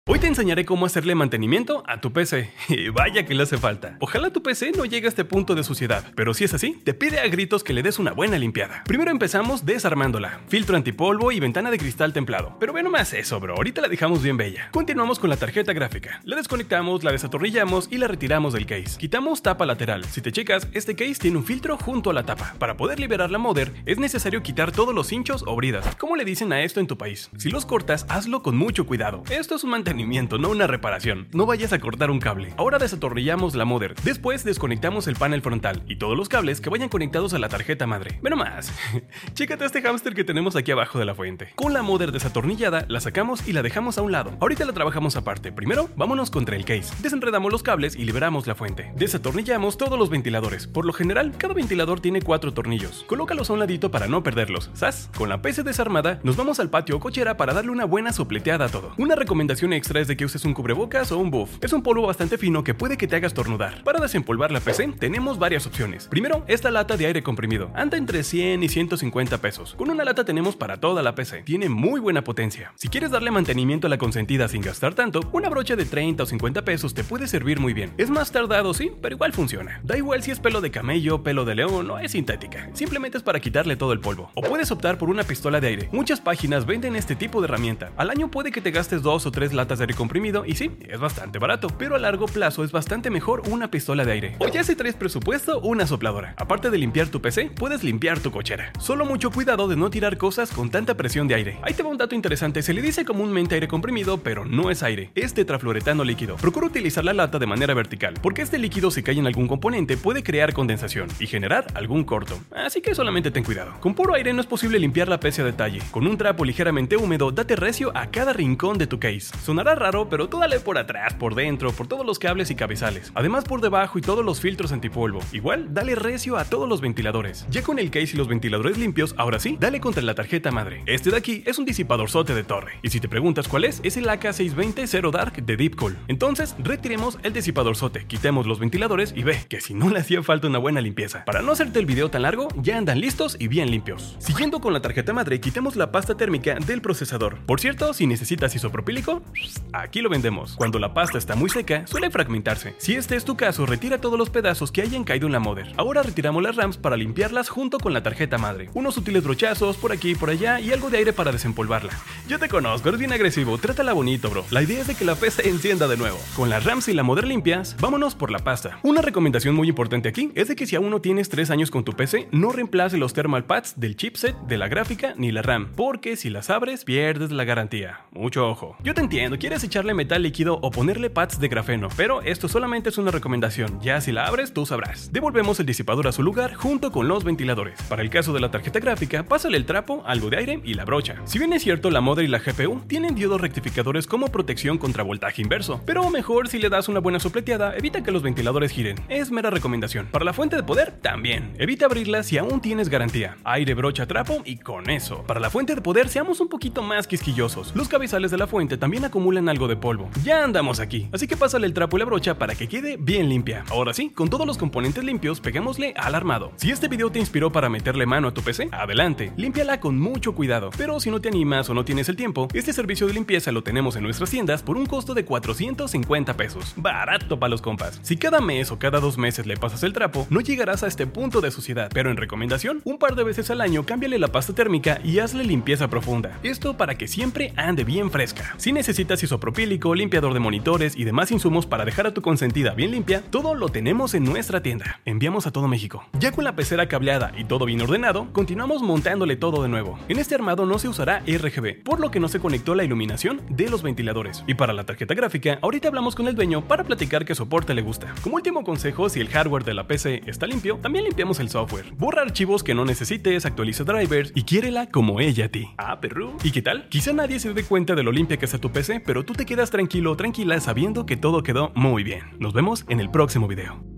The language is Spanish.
Hoy te enseñaré cómo hacerle mantenimiento a tu PC, y vaya que le hace falta. Ojalá tu PC no llegue a este punto de suciedad, pero si es así, te pide a gritos que le des una buena limpiada. Primero empezamos desarmándola, filtro antipolvo y ventana de cristal templado. Pero ve nomás eso, bro, ahorita la dejamos bien bella. Continuamos con la tarjeta gráfica, la desconectamos, la desatornillamos y la retiramos del case. Quitamos tapa lateral. Si te checas, este case tiene un filtro junto a la tapa. Para poder liberar la mother, es necesario quitar todos los hinchos o bridas. ¿Cómo le dicen a esto en tu país? Si los cortas, hazlo con mucho cuidado. Esto es un mantenimiento, no una reparación. No vayas a cortar un cable. Ahora desatornillamos la mother. Después desconectamos el panel frontal y todos los cables que vayan conectados a la tarjeta madre. Ve nomás. Chécate este hámster que tenemos aquí abajo de la fuente. Con la mother desatornillada, la sacamos y la dejamos a un lado. Ahorita la trabajamos aparte. Primero, vámonos contra el case. Desenredamos los cables y liberamos la fuente. Desatornillamos todos los ventiladores. Por lo general, cada ventilador tiene 4 tornillos. Colócalos a un ladito para no perderlos. ¿Sas? Con la PC desarmada, nos vamos al patio o cochera para darle una buena sopleteada a todo. Una recomendación extra es de que uses un cubrebocas o un buff. Es un polvo bastante fino que puede que te hagas tornudar. Para desempolvar la PC tenemos varias opciones. Primero, esta lata de aire comprimido. Anda entre 100 y 150 pesos. Con una lata tenemos para toda la PC. Tiene muy buena potencia. Si quieres darle mantenimiento a la consentida sin gastar tanto, una brocha de 30 o 50 pesos te puede servir muy bien. Es más tardado, sí, pero igual funciona. Da igual si es pelo de camello, pelo de león o es sintética. Simplemente es para quitarle todo el polvo. O puedes optar por una pistola de aire. Muchas páginas venden este tipo de herramienta. Al año puede que te gastes 2 o 3 latas de aire comprimido y sí, es bastante barato, pero a largo plazo es bastante mejor una pistola de aire. O ya si traes presupuesto, una sopladora. Aparte de limpiar tu PC, puedes limpiar tu cochera. Solo mucho cuidado de no tirar cosas con tanta presión de aire. Ahí te va un dato interesante, se le dice comúnmente aire comprimido, pero no es aire, es tetrafluoretano líquido. Procura utilizar la lata de manera vertical, porque este líquido si cae en algún componente puede crear condensación y generar algún corto. Así que solamente ten cuidado. Con puro aire no es posible limpiar la PC a detalle. Con un trapo ligeramente húmedo, date recio a cada rincón de tu case. Sonará raro, pero tú dale por atrás, por dentro, por todos los cables y cabezales. Además por debajo y todos los filtros antipolvo. Igual, dale recio a todos los ventiladores. Ya con el case y los ventiladores limpios, ahora sí, dale contra la tarjeta madre. Este de aquí es un disipadorzote de torre. Y si te preguntas cuál es el AK620 Zero Dark de Deepcool. Entonces, retiremos el disipadorzote, quitemos los ventiladores y ve que si no le hacía falta una buena limpieza. Para no hacerte el video tan largo, ya andan listos y bien limpios. Siguiendo con la tarjeta madre, quitemos la pasta térmica del procesador. Por cierto, si necesitas isopropílico, aquí lo vendemos. Cuando la pasta está muy seca, suele fragmentarse. Si este es tu caso, retira todos los pedazos que hayan caído en la mother. Ahora retiramos las RAMs para limpiarlas junto con la tarjeta madre. Unos sutiles brochazos por aquí y por allá y algo de aire para desempolvarla. Yo te conozco, eres bien agresivo, trátala bonito, bro. La idea es de que la PC encienda de nuevo. Con las RAMs y la mother limpias, vámonos por la pasta. Una recomendación muy importante aquí es de que si aún no tienes 3 años con tu PC, no reemplace los thermal pads del chipset, de la gráfica ni la RAM, porque si las abres, pierdes la garantía. Mucho ojo. Yo te entiendo, quieres echarle metal líquido o ponerle pads de grafeno, pero esto solamente es una recomendación, ya si la abres tú sabrás. Devolvemos el disipador a su lugar junto con los ventiladores. Para el caso de la tarjeta gráfica, pásale el trapo, algo de aire y la brocha. Si bien es cierto, la mother y la GPU tienen diodos rectificadores como protección contra voltaje inverso, pero mejor si le das una buena sopleteada, evita que los ventiladores giren. Es mera recomendación. Para la fuente de poder, también. Evita abrirla si aún tienes garantía. Aire, brocha, trapo y con eso. Para la fuente de poder, seamos un poquito más quisquillosos. Los cabezales de la fuente también acumulan algo de polvo. Ya andamos aquí, así que pásale el trapo y la brocha para que quede bien limpia. Ahora sí, con todos los componentes limpios, peguémosle al armado. Si este video te inspiró para meterle mano a tu PC, adelante, límpiala con mucho cuidado. Pero si no te animas o no tienes el tiempo, este servicio de limpieza lo tenemos en nuestras tiendas por un costo de 450 pesos. Barato para los compas. Si cada mes o cada 2 meses le pasas el trapo, no llegarás a este punto de suciedad. Pero en recomendación, un par de veces al año cámbiale la pasta térmica y hazle limpieza profunda. Esto para que siempre ande bien fresca. Si necesitas isopropílico, limpiador de monitores y demás insumos para dejar a tu consentida bien limpia, todo lo tenemos en nuestra tienda. Enviamos a todo México. Ya con la pecera cableada y todo bien ordenado, continuamos montándole todo de nuevo. En este armado no se usará RGB, por lo que no se conectó la iluminación de los ventiladores. Y para la tarjeta gráfica, ahorita hablamos con el dueño para platicar qué soporte le gusta. Como último consejo, si el hardware de la PC está limpio, también limpiamos el software. Borra archivos que no necesites, actualiza drivers y quiérela como ella a ti. Ah, perro. ¿Y qué tal? Quizá nadie se dé cuenta de lo limpia que está tu PC, pero tú te quedas tranquilo o tranquila sabiendo que todo quedó muy bien. Nos vemos en el próximo video.